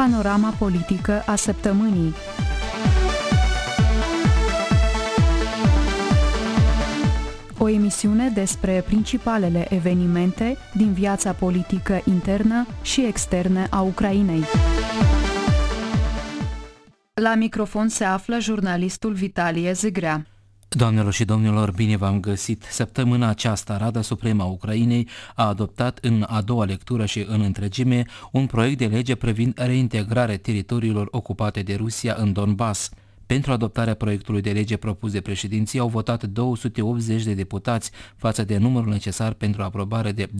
Panorama politică a săptămânii. O emisiune despre principalele evenimente din viața politică internă și externă a Ucrainei. La microfon se află jurnalistul Vitalie Zigrea. Doamnelor și domnilor, bine v-am găsit! Săptămâna aceasta, Rada Supremă a Ucrainei a adoptat în a doua lectură și în întregime un proiect de lege privind reintegrarea teritoriilor ocupate de Rusia în Donbass. Pentru adoptarea proiectului de lege propus de președinție au votat 280 de deputați față de numărul necesar pentru aprobare de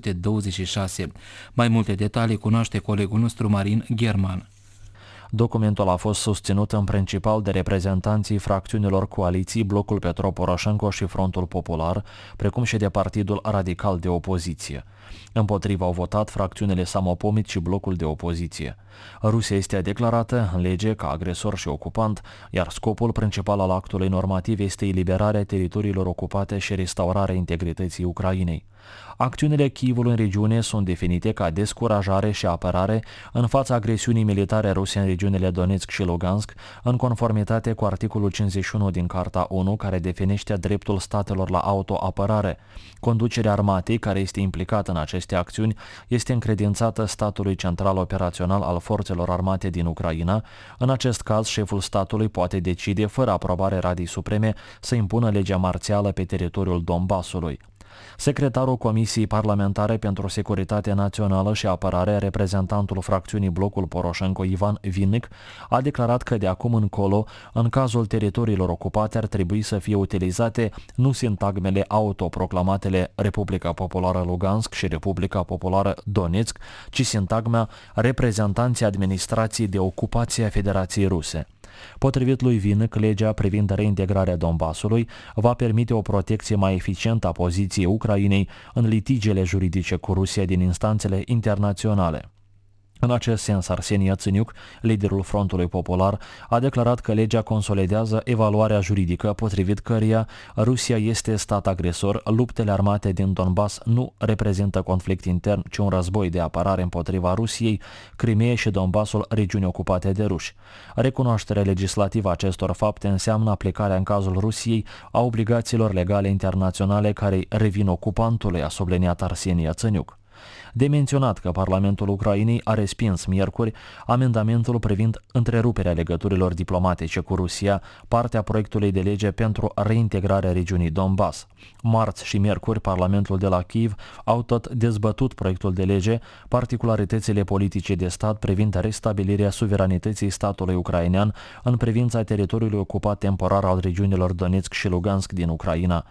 226. Mai multe detalii cunoaște colegul nostru Marin German. Documentul a fost susținut în principal de reprezentanții fracțiunilor coaliții Blocul Petro Poroșenko și Frontul Popular, precum și de Partidul Radical de Opoziție. Împotriva au votat fracțiunile Samopomit și Blocul de Opoziție. Rusia este declarată în lege ca agresor și ocupant, iar scopul principal al actului normativ este eliberarea teritoriilor ocupate și restaurarea integrității Ucrainei. Acțiunile Kievului în regiune sunt definite ca descurajare și apărare în fața agresiunii militare ruse în regiunile Donetsk și Lugansk, în conformitate cu articolul 51 din Carta ONU, care definește dreptul statelor la autoapărare. Conducerea armatei care este implicată în aceste acțiuni este încredințată statului central operațional al forțelor armate din Ucraina. În acest caz, șeful statului poate decide, fără aprobare Radei Supreme, să impună legea marțială pe teritoriul Donbassului. Secretarul Comisiei Parlamentare pentru Securitate Națională și Apărare, reprezentantul fracțiunii Blocul Poroșenko Ivan Vinnic, a declarat că de acum încolo, în cazul teritoriilor ocupate, ar trebui să fie utilizate nu sintagmele autoproclamatele Republica Populară Lugansk și Republica Populară Donetsk, ci sintagma reprezentanții administrației de ocupație a Federației Ruse. Potrivit lui Vinnic, legea privind reintegrarea Donbassului va permite o protecție mai eficientă a poziției Ucrainei în litigiile juridice cu Rusia din instanțele internaționale. În acest sens, Arseni Yatsenyuk, liderul Frontului Popular, a declarat că legea consolidează evaluarea juridică potrivit căreia Rusia este stat agresor, luptele armate din Donbass nu reprezintă conflict intern, ci un război de apărare împotriva Rusiei, Crimeea și Donbassul, regiuni ocupate de ruși. Recunoașterea legislativă a acestor fapte înseamnă aplicarea în cazul Rusiei a obligațiilor legale internaționale care revin ocupantului, a subliniat Arseni Yatsenyuk. De menționat că Parlamentul Ucrainei a respins miercuri amendamentul privind întreruperea legăturilor diplomatice cu Rusia, partea proiectului de lege pentru reintegrarea regiunii Donbass. Marți și miercuri, Parlamentul de la Kiev au tot dezbătut proiectul de lege, particularitățile politice de stat privind restabilirea suveranității statului ucrainean în privința teritoriului ocupat temporar al regiunilor Donetsk și Lugansk din Ucraina.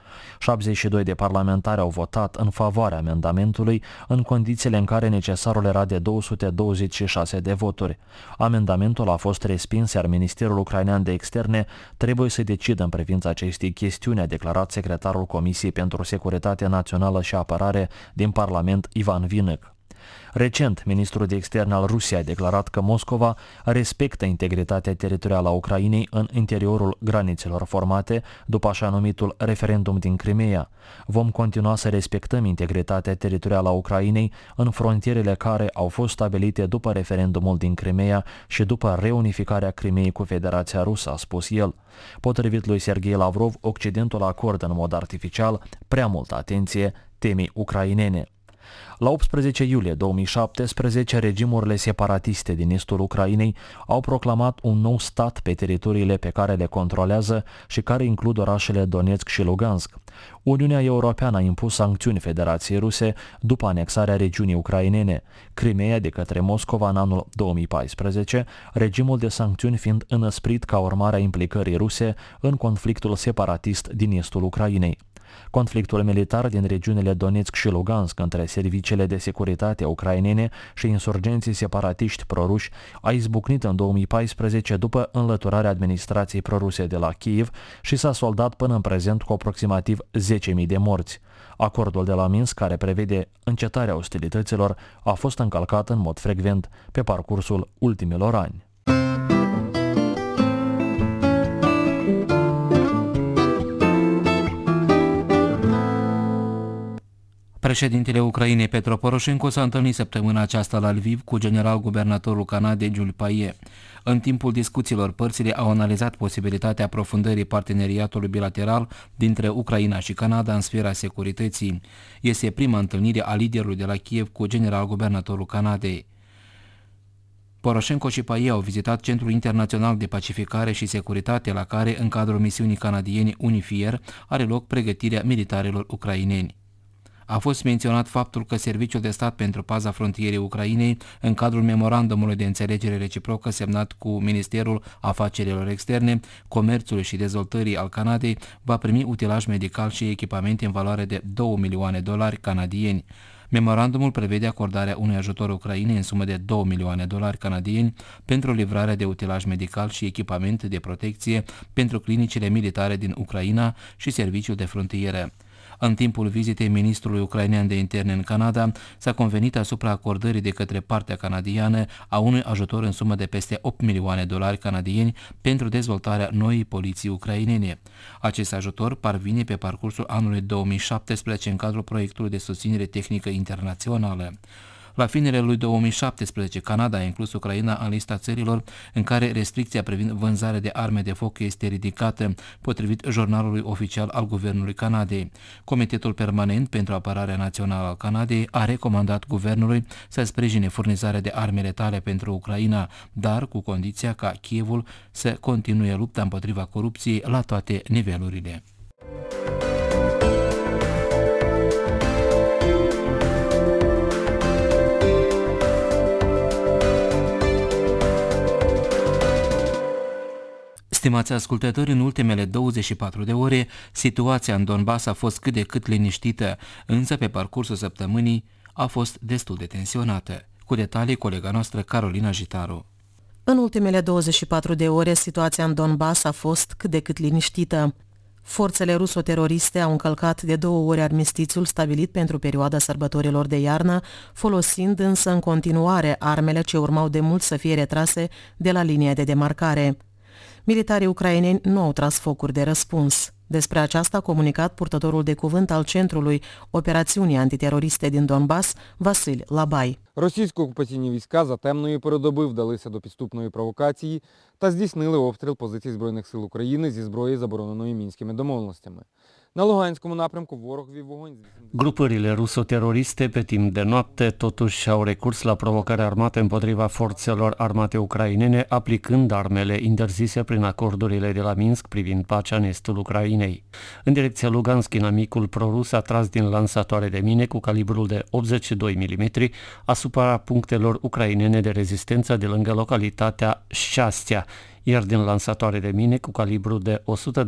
72 de parlamentari au votat în favoarea amendamentului, în condițiile în care necesarul era de 226 de voturi. Amendamentul a fost respins, iar Ministerul Ucrainean de Externe trebuie să decidă în privința acestei chestiuni, a declarat secretarul Comisiei pentru Securitate Națională și Apărare din Parlament, Ivan Vinnic. Recent, ministrul de externe al Rusiei a declarat că Moscova respectă integritatea teritorială a Ucrainei în interiorul granițelor formate după așa numitul referendum din Crimeea. Vom continua să respectăm integritatea teritorială a Ucrainei în frontierele care au fost stabilite după referendumul din Crimeea și după reunificarea Crimeei cu Federația Rusă, a spus el. Potrivit lui Sergei Lavrov, Occidentul acordă în mod artificial prea multă atenție temei ucrainene. La 18 iulie 2017, regimurile separatiste din estul Ucrainei au proclamat un nou stat pe teritoriile pe care le controlează și care includ orașele Donetsk și Lugansk. Uniunea Europeană a impus sancțiuni Federației Ruse după anexarea regiunii ucrainene, Crimeea de către Moscova în anul 2014, regimul de sancțiuni fiind înăsprit ca urmare a implicării ruse în conflictul separatist din estul Ucrainei. Conflictul militar din regiunile Donetsk și Lugansk între serviciile de securitate ucrainene și insurgenții separatiști proruși a izbucnit în 2014 după înlăturarea administrației proruse de la Kiev și s-a soldat până în prezent cu aproximativ 10.000 de morți. Acordul de la Minsk, care prevede încetarea ostilităților, a fost încălcat în mod frecvent pe parcursul ultimilor ani. Președintele Ucrainei Petro Poroșenko s-a întâlnit săptămâna aceasta la Lviv cu general-guvernatorul Canadei Jules Payet. În timpul discuțiilor, părțile au analizat posibilitatea aprofundării parteneriatului bilateral dintre Ucraina și Canada în sfera securității. Este prima întâlnire a liderului de la Kiev cu general-guvernatorul Canadei. Poroșenko și Payet au vizitat Centrul Internațional de Pacificare și Securitate, la care, în cadrul misiunii canadiene UNIFIER, are loc pregătirea militarilor ucraineni. A fost menționat faptul că Serviciul de Stat pentru Paza Frontierei Ucrainei, în cadrul memorandumului de înțelegere reciprocă semnat cu Ministerul Afacerilor Externe, Comerțului și Dezvoltării al Canadei, va primi utilaj medical și echipamente în valoare de $2 milioane canadieni. Memorandumul prevede acordarea unui ajutor Ucrainei în sumă de $2 milioane canadieni pentru livrarea de utilaj medical și echipamente de protecție pentru clinicile militare din Ucraina și Serviciul de Frontieră. În timpul vizitei ministrului ucrainean de interne în Canada, s-a convenit asupra acordării de către partea canadiană a unui ajutor în sumă de peste $8 milioane canadieni pentru dezvoltarea noii poliții ucrainene. Acest ajutor parvine pe parcursul anului 2017 în cadrul proiectului de susținere tehnică internațională. La finele lui 2017, Canada a inclus Ucraina în lista țărilor în care restricția privind vânzarea de arme de foc este ridicată, potrivit jurnalului oficial al Guvernului Canadei. Comitetul Permanent pentru Apărarea Națională al Canadei a recomandat guvernului să sprijine furnizarea de arme letale pentru Ucraina, dar cu condiția ca Kievul să continue lupta împotriva corupției la toate nivelurile. Stimați ascultători, în ultimele 24 de ore, situația în Donbass a fost cât de cât liniștită, însă pe parcursul săptămânii a fost destul de tensionată. Cu detalii, colega noastră Carolina Jitaru. În ultimele 24 de ore, situația în Donbass a fost cât de cât liniștită. Forțele ruso-teroriste au încălcat de 2 ori armistițiul stabilit pentru perioada sărbătorilor de iarnă, folosind însă în continuare armele ce urmau de mult să fie retrase de la linia de demarcare. Militarii ucraineni nu au tras focuri de răspuns. Despre aceasta a comunicat purtătorul de cuvânt al Centrului Operațiunii Antiteroriste din Donbass, Vasil Лабай. Російсько-окупаційні війська за темної передоби вдалися до підступної провокації та здійснили обстріл позицій Збройних сил України зі зброї, забороненої Мінськими домовленостями. На Луганському напрямку ворог вів вогонь. Grupurile ruso-teroriste pe timp de noapte totuși au recurs la provocări armate împotriva forțelor armate ucrainene, aplicând armele interzise prin acordurile de la Minsk privind pacea în estul Ucrainei. În direcția Lugansk, inamicul prorus a tras din lansatoare de mine cu calibrul de 82 mm asupra punctelor ucrainene de rezistență de lângă localitatea Șastia, iar din lansatoare de mine cu calibru de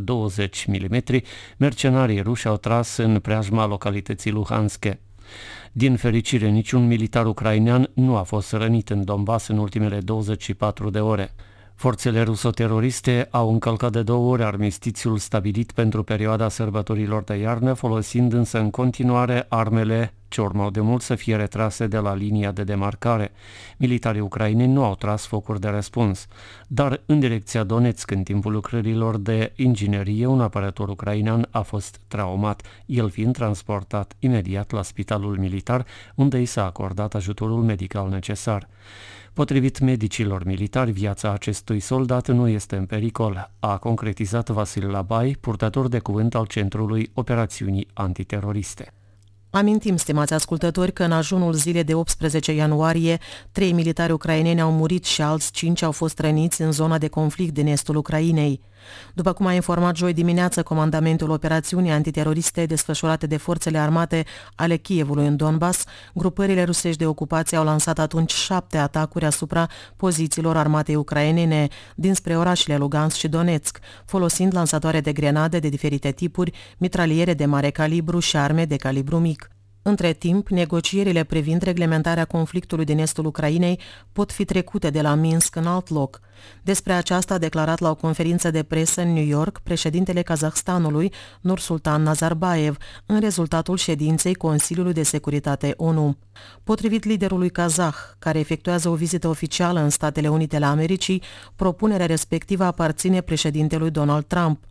120 mm, mercenarii ruși au tras în preajma localității Luhanske. Din fericire, niciun militar ucrainean nu a fost rănit în Donbass în ultimele 24 de ore. Forțele ruso-teroriste au încălcat de 2 ori armistițiul stabilit pentru perioada sărbătorilor de iarnă, folosind însă în continuare armele ce urmau de mult să fie retrase de la linia de demarcare. Militarii ucraineni nu au tras focuri de răspuns, dar în direcția Donetsk, în timpul lucrărilor de inginerie, un apărător ucrainean a fost traumat, el fiind transportat imediat la spitalul militar, unde i s-a acordat ajutorul medical necesar. Potrivit medicilor militari, viața acestui soldat nu este în pericol, a concretizat Vasil Labai, purtător de cuvânt al Centrului Operațiunii Antiteroriste. Amintim, stimați ascultători, că în ajunul zilei de 18 ianuarie, 3 militari ucraineni au murit și alți 5 au fost răniți în zona de conflict din estul Ucrainei. După cum a informat joi dimineață comandamentul operațiunii antiteroriste desfășurate de forțele armate ale Kievului în Donbass, grupările rusești de ocupație au lansat atunci 7 atacuri asupra pozițiilor armatei ucrainene dinspre orașele Lugansk și Donetsk, folosind lansatoare de grenade de diferite tipuri, mitraliere de mare calibru și arme de calibru mic. Între timp, negocierile privind reglementarea conflictului din estul Ucrainei pot fi trecute de la Minsk în alt loc. Despre aceasta a declarat la o conferință de presă în New York președintele Kazahstanului, Nursultan Nazarbayev, în rezultatul ședinței Consiliului de Securitate ONU. Potrivit liderului kazah, care efectuează o vizită oficială în Statele Unite ale Americii, propunerea respectivă aparține președintelui Donald Trump.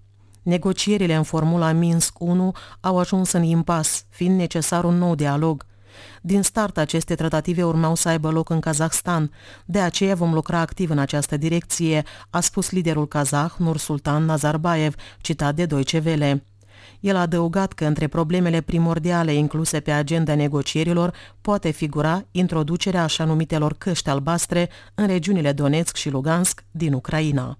Negocierile în formula Minsk 1 au ajuns în impas, fiind necesar un nou dialog. Din start, aceste tratative urmau să aibă loc în Kazahstan. De aceea vom lucra activ în această direcție, a spus liderul kazah Nursultan Nazarbayev, citat de Deutsche Welle. El a adăugat că între problemele primordiale incluse pe agenda negocierilor poate figura introducerea așa numitelor căști albastre în regiunile Donetsk și Lugansk din Ucraina.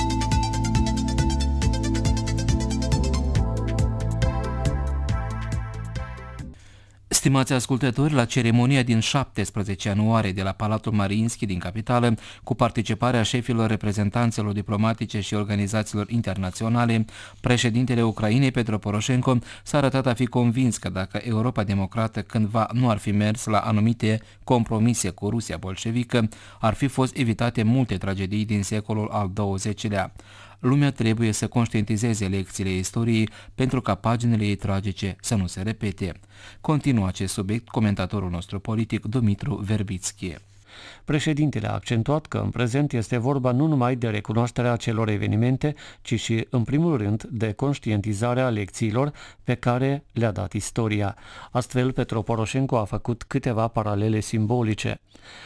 Stimați ascultători, la ceremonia din 17 ianuarie de la Palatul Mariinski din capitală, cu participarea șefilor reprezentanțelor diplomatice și organizațiilor internaționale, președintele Ucrainei, Petro Poroșenko, s-a arătat a fi convins că dacă Europa democrată cândva nu ar fi mers la anumite compromise cu Rusia bolșevică, ar fi fost evitate multe tragedii din secolul al XX-lea. Lumea trebuie să conștientizeze lecțiile istoriei pentru ca paginile ei tragice să nu se repete. Continuă acest subiect comentatorul nostru politic Dumitru Verbitski. Președintele a accentuat că în prezent este vorba nu numai de recunoașterea acelor evenimente, ci și, în primul rând, de conștientizarea lecțiilor pe care le-a dat istoria. Astfel, Petro Poroșenko a făcut câteva paralele simbolice.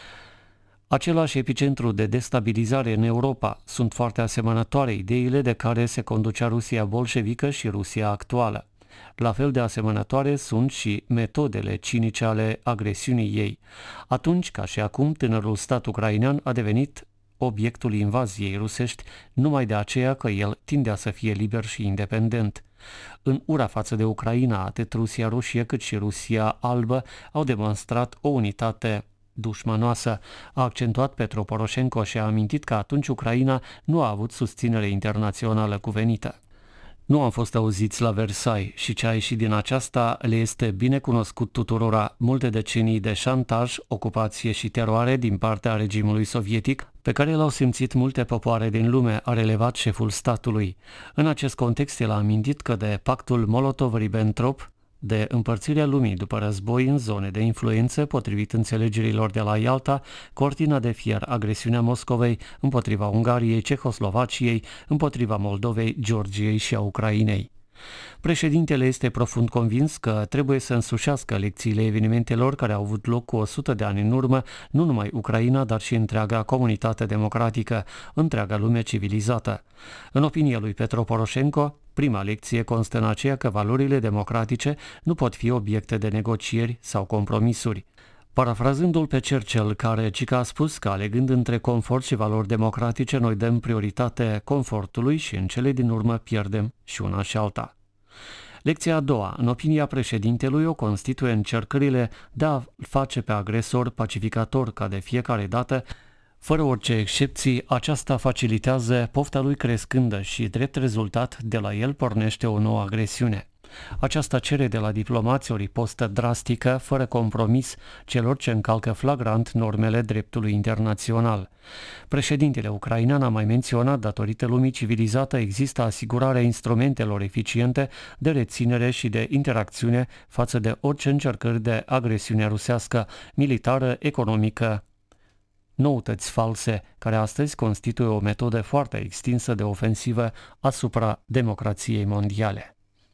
Același epicentru de destabilizare în Europa, sunt foarte asemănătoare ideile de care se conducea Rusia bolșevică și Rusia actuală. La fel de asemănătoare sunt și metodele cinice ale agresiunii ei. Atunci, ca și acum, tânărul stat ucrainean a devenit obiectul invaziei rusești, numai de aceea că el tindea să fie liber și independent. În ura față de Ucraina, atât Rusia roșie cât și Rusia albă au demonstrat o unitate dușmanoasă, a accentuat Petro Poroșenko și a amintit că atunci Ucraina nu a avut susținere internațională cuvenită. Nu am fost auziți la Versailles și ce a ieșit din aceasta le este bine cunoscut tuturora. Multe decenii de șantaj, ocupație și teroare din partea regimului sovietic, pe care l-au simțit multe popoare din lume, a relevat șeful statului. În acest context, el a amintit că de pactul Molotov-Ribbentrop, de împărțirea lumii după război în zone de influență, potrivit înțelegerilor de la Ialta, cortina de fier, agresiunea Moscovei împotriva Ungariei, Cehoslovaciei, împotriva Moldovei, Georgiei și a Ucrainei. Președintele este profund convins că trebuie să însușească lecțiile evenimentelor care au avut loc cu 100 de ani în urmă, nu numai Ucraina, dar și întreaga comunitate democratică, întreaga lume civilizată. În opinia lui Petro Poroșenko, prima lecție constă în aceea că valorile democratice nu pot fi obiecte de negocieri sau compromisuri. Parafrazându-l pe Churchill, care cică a spus că alegând între confort și valori democratice, noi dăm prioritate confortului și în cele din urmă pierdem și una și alta. Lecția a doua, în opinia președintelui, o constituie încercările de a face pe agresor pacificator, ca de fiecare dată. Fără orice excepții, aceasta facilitează pofta lui crescândă și, drept rezultat, de la el pornește o nouă agresiune. Aceasta cere de la diplomați o ripostă drastică, fără compromis, celor ce încalcă flagrant normele dreptului internațional. Președintele ucrainean a mai menționat, datorită lumii civilizată, există asigurarea instrumentelor eficiente de reținere și de interacțiune față de orice încercări de agresiune rusească, militară, economică. Noutăți false, care astăzi constituie o metodă foarte extinsă de ofensivă asupra democrației mondiale.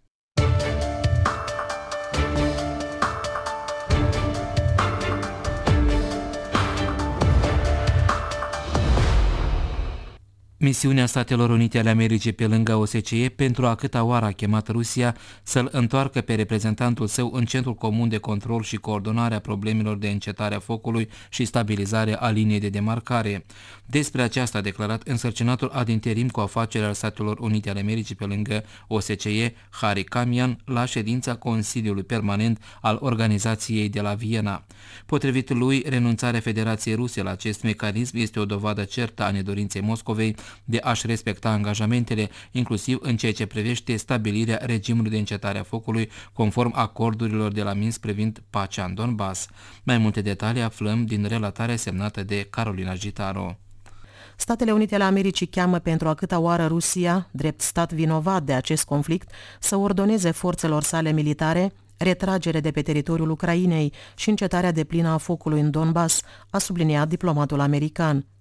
Misiunea Statelor Unite ale Americii pe lângă OSCE pentru a câta oară a chemat Rusia să-l întoarcă pe reprezentantul său în Centrul Comun de Control și Coordonare a problemelor de încetare a focului și stabilizare a liniei de demarcare. Despre aceasta a declarat însărcinatul ad interim cu afaceri al Statelor Unite ale Americii pe lângă OSCE, Harry Kamian, la ședința Consiliului Permanent al organizației de la Viena. Potrivit lui, renunțarea Federației Ruse la acest mecanism este o dovadă certă a nedorinței Moscovei de a-și respecta angajamentele, inclusiv în ceea ce privește stabilirea regimului de încetare a focului, conform acordurilor de la Minsk privind pacea în Donbass. Mai multe detalii aflăm din relatarea semnată de Carolina Gitaro. Statele Unite ale Americii cheamă pentru a câta oară Rusia, drept stat vinovat de acest conflict, să ordoneze forțelor sale militare retragere de pe teritoriul Ucrainei și încetarea deplină a focului în Donbass, a subliniat diplomatul american.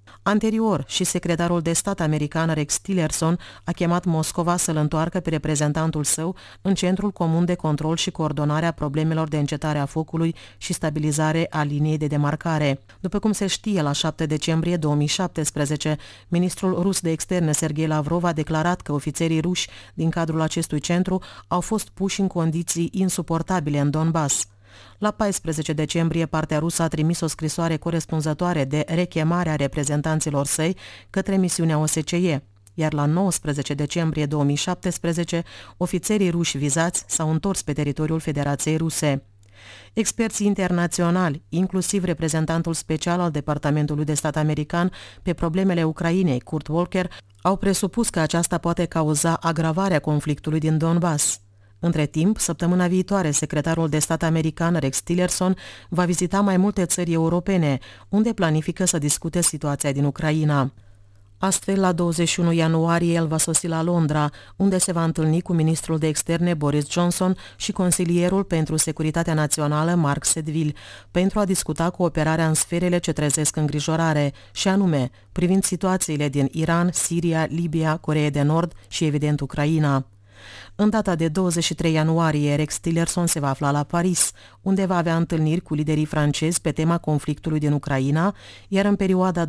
Anterior, și secretarul de stat american Rex Tillerson a chemat Moscova să-l întoarcă pe reprezentantul său în Centrul Comun de Control și Coordonare a Problemelor de Încetare a Focului și Stabilizare a Liniei de Demarcare. După cum se știe, la 7 decembrie 2017, ministrul rus de externe Sergei Lavrov a declarat că ofițerii ruși din cadrul acestui centru au fost puși în condiții insuportabile în Donbass. La 14 decembrie, partea rusă a trimis o scrisoare corespunzătoare de rechemare a reprezentanților săi către misiunea OSCE, iar la 19 decembrie 2017, ofițerii ruși vizați s-au întors pe teritoriul Federației Ruse. Experții internaționali, inclusiv reprezentantul special al Departamentului de Stat american pe problemele Ucrainei, Kurt Volker, au presupus că aceasta poate cauza agravarea conflictului din Donbass. Între timp, săptămâna viitoare, secretarul de stat american Rex Tillerson va vizita mai multe țări europene, unde planifică să discute situația din Ucraina. Astfel, la 21 ianuarie, el va sosi la Londra, unde se va întâlni cu ministrul de externe Boris Johnson și consilierul pentru securitatea națională Mark Sedwill, pentru a discuta cooperarea în sferele ce trezesc îngrijorare, și anume, privind situațiile din Iran, Siria, Libia, Coreea de Nord și, evident, Ucraina. În data de 23 ianuarie, Rex Tillerson se va afla la Paris, unde va avea întâlniri cu liderii francezi pe tema conflictului din Ucraina, iar în perioada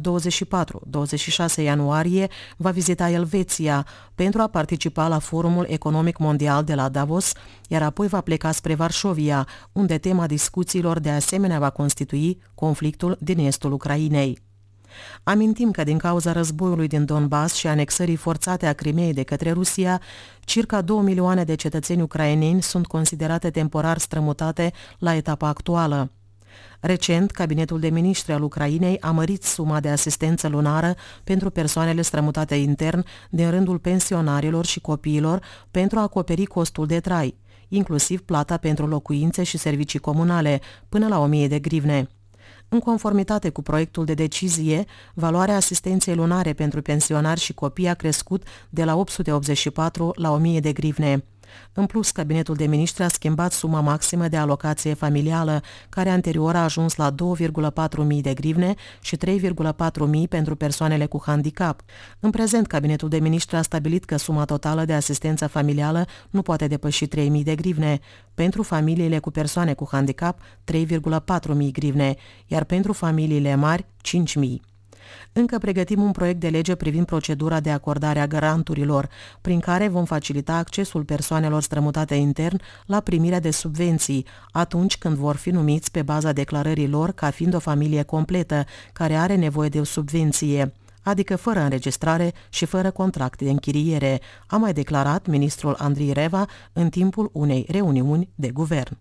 24-26 ianuarie va vizita Elveția pentru a participa la Forumul Economic Mondial de la Davos, iar apoi va pleca spre Varșovia, unde tema discuțiilor de asemenea va constitui conflictul din estul Ucrainei. Amintim că din cauza războiului din Donbass și anexării forțate a Crimeei de către Rusia, circa 2 milioane de cetățeni ucraineni sunt considerate temporar strămutate la etapa actuală. Recent, cabinetul de miniștri al Ucrainei a mărit suma de asistență lunară pentru persoanele strămutate intern din rândul pensionarilor și copiilor pentru a acoperi costul de trai, inclusiv plata pentru locuințe și servicii comunale, până la 1000 de grivne. În conformitate cu proiectul de decizie, valoarea asistenței lunare pentru pensionari și copii a crescut de la 884 la 1000 de grivne. În plus, cabinetul de miniștri a schimbat suma maximă de alocație familială, care anterior a ajuns la 2,4 mii de grivne și 3,4 mii pentru persoanele cu handicap. În prezent, cabinetul de miniștri a stabilit că suma totală de asistență familială nu poate depăși 3 mii de grivne, pentru familiile cu persoane cu handicap 3,4 mii grivne, iar pentru familiile mari 5 mii. Încă pregătim un proiect de lege privind procedura de acordare a granturilor, prin care vom facilita accesul persoanelor strămutate intern la primirea de subvenții, atunci când vor fi numiți pe baza declarării lor ca fiind o familie completă, care are nevoie de o subvenție, adică fără înregistrare și fără contract de închiriere, a mai declarat ministrul Andrei Reva în timpul unei reuniuni de guvern.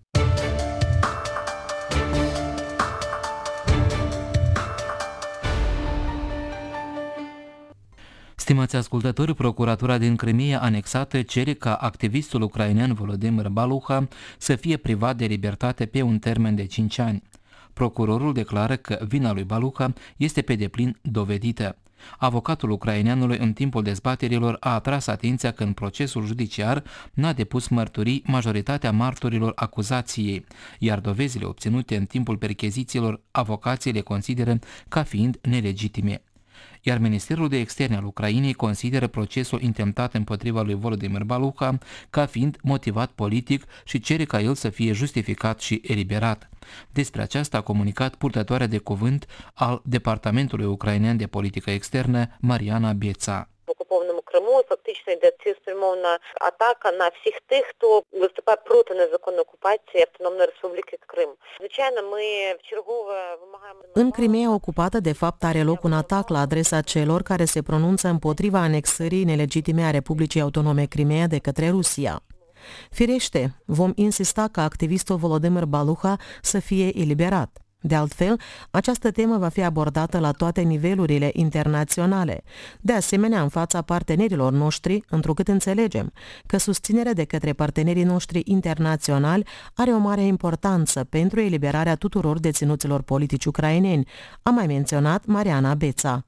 Stimați ascultători, procuratura din Crimea anexată cere ca activistul ucrainean Volodymyr Baluha să fie privat de libertate pe un termen de 5 ani. Procurorul declară că vina lui Baluha este pe deplin dovedită. Avocatul ucraineanului în timpul dezbaterilor a atras atenția că în procesul judiciar n-a depus mărturii majoritatea martorilor acuzației, iar dovezile obținute în timpul perchezițiilor avocații le consideră ca fiind nelegitime. Iar Ministerul de Externe al Ucrainei consideră procesul intentat împotriva lui Volodymyr Baluha ca fiind motivat politic și cere ca el să fie justificat și eliberat. Despre aceasta a comunicat purtătoarea de cuvânt al Departamentului Ucrainean de Politică Externă, Mariana Beța. Окупованому Криму фактично йдеться цілеспрямована атака на всіх тих, хто виступає проти незаконної окупації Автономної Республіки Крим. Звичайно, ми вчергове вимагаємо... În Crimea ocupată, de fapt, are loc un atac la adresa celor care se pronunță împotriva anexării nelegitime a Republicii Autonome Crimea de către Rusia. Firește, vom insista ca activistul Volodymyr Baluha să fie eliberat. De altfel, această temă va fi abordată la toate nivelurile internaționale, de asemenea în fața partenerilor noștri, întrucât înțelegem că susținerea de către partenerii noștri internaționali are o mare importanță pentru eliberarea tuturor deținuților politici ucraineni, a mai menționat Mariana Beța.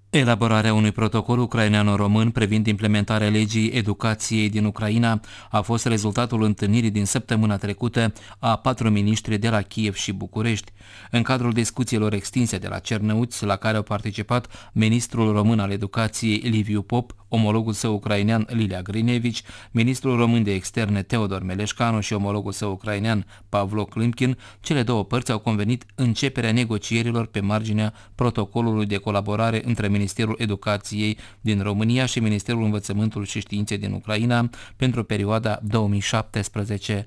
Elaborarea unui protocol ucraineano-român privind implementarea legii educației din Ucraina a fost rezultatul întâlnirii din săptămâna trecută a 4 miniștri de la Kiev și București. În cadrul discuțiilor extinse de la Cernăuți, la care au participat ministrul român al educației Liviu Pop, omologul său ucrainean Lilia Grinevici, ministrul român de externe Teodor Meleșcanu și omologul său ucrainean Pavlo Klimkin, cele două părți au convenit începerea negocierilor pe marginea protocolului de colaborare între Ministerul Educației din România și Ministerul Învățământului și Științei din Ucraina pentru perioada 2017-2020.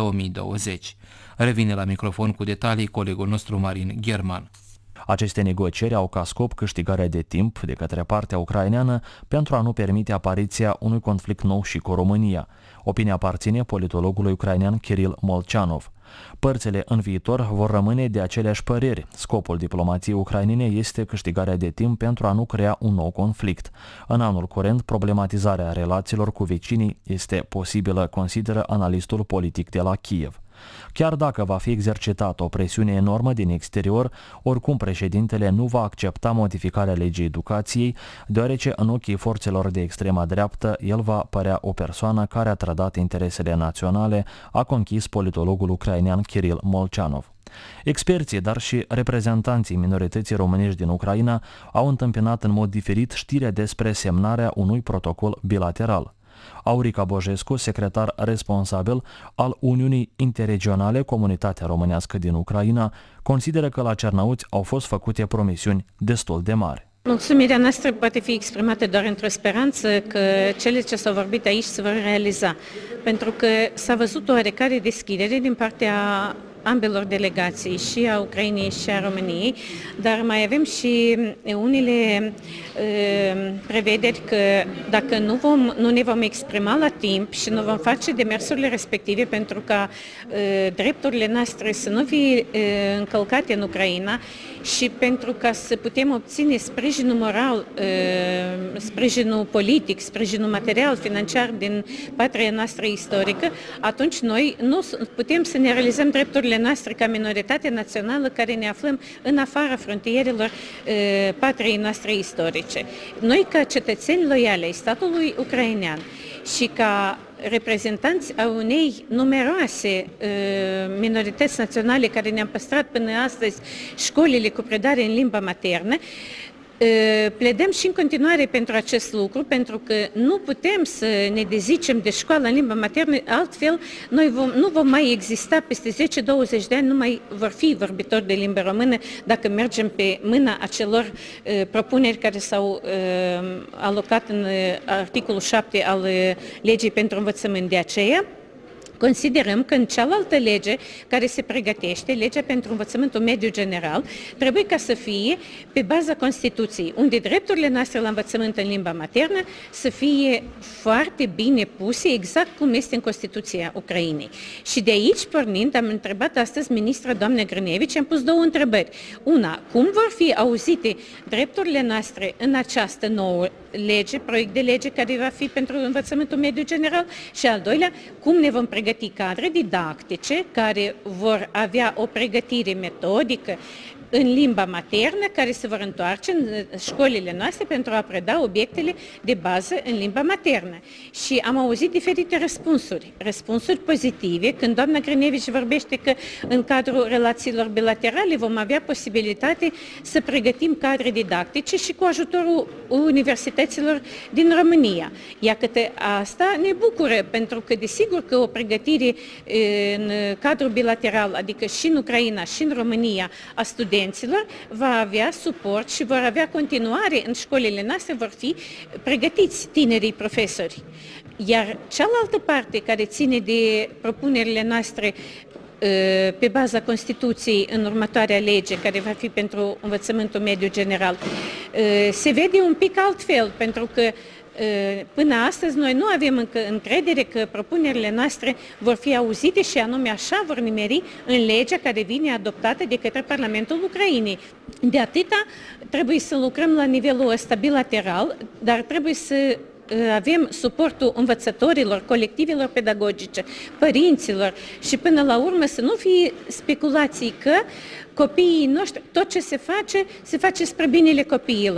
Revine la microfon cu detalii colegul nostru Marin German. Aceste negocieri au ca scop câștigarea de timp de către partea ucraineană pentru a nu permite apariția unui conflict nou și cu România. Opinia aparține politologului ucrainean Kiril Molchanov. Părțile în viitor vor rămâne de aceleași păreri. Scopul diplomației ucrainene este câștigarea de timp pentru a nu crea un nou conflict. În anul curent, problematizarea relațiilor cu vecinii este posibilă, consideră analistul politic de la Kiev. Chiar dacă va fi exercitată o presiune enormă din exterior, oricum președintele nu va accepta modificarea legii educației, deoarece în ochii forțelor de extrema dreaptă el va părea o persoană care a trădat interesele naționale, a conchis politologul ucrainean Kiril Molchanov. Experții, dar și reprezentanții minorității românești din Ucraina au întâmpinat în mod diferit știrea despre semnarea unui protocol bilateral. Aurica Bojescu, secretar responsabil al Uniunii Interregionale Comunitatea Românească din Ucraina, consideră că la Cernăuți au fost făcute promisiuni destul de mari. Mulțumirea noastră poate fi exprimată doar într-o speranță că cele ce s-au vorbit aici se vor realiza, pentru că s-a văzut o oarecare deschidere din partea ambelor delegații, și a Ucrainei și a României, dar mai avem și unele prevederi că dacă nu ne vom exprima la timp și nu vom face demersurile respective pentru ca drepturile noastre să nu fie încălcate în Ucraina și pentru ca să putem obține sprijinul moral, sprijinul politic, sprijinul material, financiar din patria noastră istorică, atunci noi nu putem să ne realizăm drepturile noastre ca minoritate națională care ne aflăm în afara frontierelor patriei noastre istorice. Noi, ca cetățeni loiali ai statului ucrainean și ca reprezentanți a unei numeroase minorități naționale care ne-am păstrat până astăzi școlile cu predare în limba maternă, pledăm și în continuare pentru acest lucru, pentru că nu putem să ne dezicem de școală în limba maternă, altfel noi nu vom mai exista peste 10-20 de ani, nu mai vor fi vorbitori de limba română dacă mergem pe mâna acelor propuneri care s-au alocat în articolul 7 al legii pentru învățământ. De aceea considerăm că în cealaltă lege care se pregătește, legea pentru învățământul mediu general, trebuie ca să fie pe baza Constituției, unde drepturile noastre la învățământ în limba maternă să fie foarte bine puse, exact cum este în Constituția Ucrainei. Și de aici, pornind, am întrebat astăzi ministra doamna Grinevici și am pus două întrebări. Una, cum vor fi auzite drepturile noastre în această nouă lege, proiect de lege care va fi pentru învățământul mediu general, și al doilea, cum ne vom pregăti cadre didactice care vor avea o pregătire metodică în limba maternă, care se vor întoarce în școlile noastre pentru a preda obiectele de bază în limba maternă. Și am auzit diferite răspunsuri pozitive, când doamna Grinevici vorbește că în cadrul relațiilor bilaterale vom avea posibilitate să pregătim cadre didactice și cu ajutorul universităților din România. Iată asta ne bucură, pentru că desigur că o pregătire în cadrul bilateral, adică și în Ucraina și în România, a studenților va avea suport și vor avea continuare în școlile noastre, vor fi pregătiți tinerii profesori. Iar cealaltă parte care ține de propunerile noastre pe baza Constituției în următoarea lege, care va fi pentru învățământul mediu general, se vede un pic altfel, pentru că până astăzi noi nu avem încă încredere că propunerile noastre vor fi auzite și anume așa vor nimeri în legea care vine adoptată de către Parlamentul Ucrainei. De atâta trebuie să lucrăm la nivelul ăsta bilateral, dar trebuie să avem suportul învățătorilor, colectivelor pedagogice, părinților și până la urmă să nu fie speculații că copiii noștri, tot ce se face spre binele copiilor.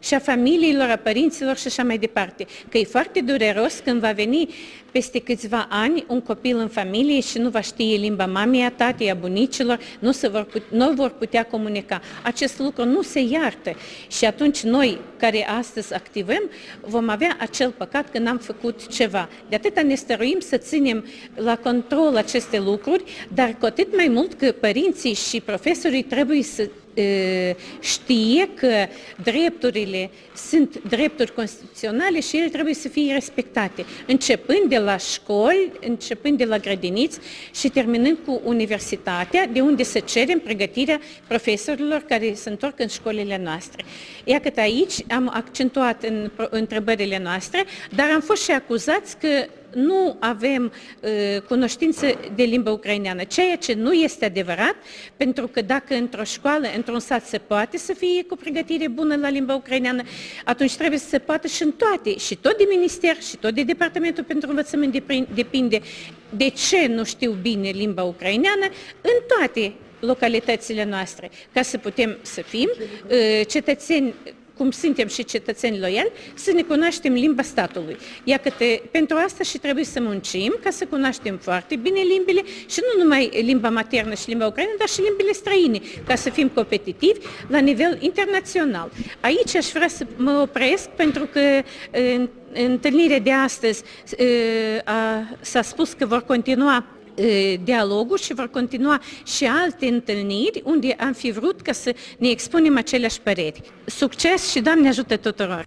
și a familiilor, a părinților și așa mai departe. Că e foarte dureros când va veni peste câțiva ani un copil în familie și nu va ști limba mamei, a tatei, a bunicilor, nu vor putea comunica. Acest lucru nu se iartă și atunci noi, care astăzi activăm, vom avea acel păcat că n-am făcut ceva. De atâta ne stăruim să ținem la control aceste lucruri, dar cu atât mai mult că părinții și profesorii trebuie să știe că drepturile sunt drepturi constituționale și ele trebuie să fie respectate, începând de la școli, începând de la grădiniți și terminând cu universitatea, de unde să cerem pregătirea profesorilor care se întorc în școlile noastre. Iată, aici am accentuat în întrebările noastre, dar am fost și acuzați că nu avem cunoștință de limba ucraineană, ceea ce nu este adevărat, pentru că dacă într-o școală, într-un sat se poate să fie cu pregătire bună la limba ucraineană, atunci trebuie să se poată și în toate, și tot de minister, și tot de Departamentul pentru Învățământ depinde de ce nu știu bine limba ucraineană, în toate localitățile noastre, ca să putem să fim cetățeni, cum suntem și cetățeni loiali, să ne cunoaștem limba statului. Iată, pentru asta și trebuie să muncim ca să cunoaștem foarte bine limbile și nu numai limba maternă și limba ucraineană, dar și limbile străine, ca să fim competitivi la nivel internațional. Aici aș vrea să mă opresc pentru că în întâlnirea de astăzi s-a spus că vor continua dialogul și vor continua și alte întâlniri unde am fi vrut ca să ne expunem aceleași păreri. Succes și Doamne ajută tuturor!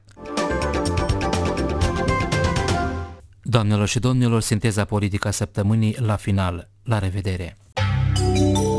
Doamnelor și domnilor, sinteza politică a săptămânii la final. La revedere!